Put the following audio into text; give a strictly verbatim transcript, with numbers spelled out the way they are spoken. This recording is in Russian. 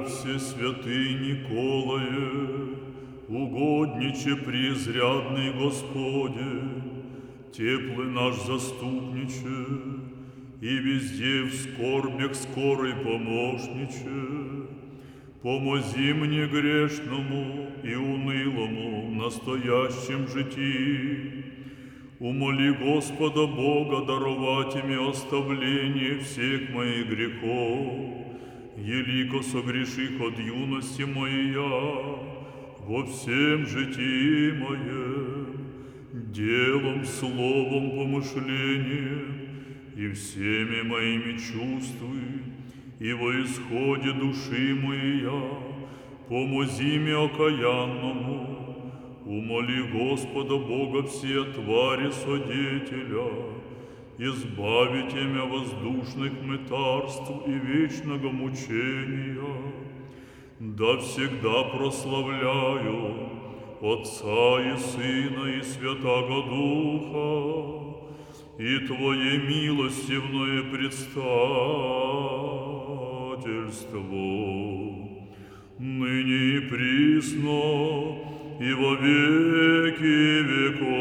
Всесвятый Николае, угодниче преизрядный Господи, теплый наш заступниче, и везде в скорбях скорый помощниче, помози мне грешному и унылому в настоящем житии. Умоли Господа Бога даровать мне оставление всех моих грехов, елико согреших от юности моя, во всем житии моем, делом, словом, помышлением и всеми моими чувствами, и во исходе души моя, помози мне окаянному. Умоли Господа Бога все твари содетеля, избавите меня воздушных мытарств и вечного мучения. Да всегда прославляю Отца и Сына и Святаго Духа, и Твое милостивное предстательство, ныне и присно, и во веки веков.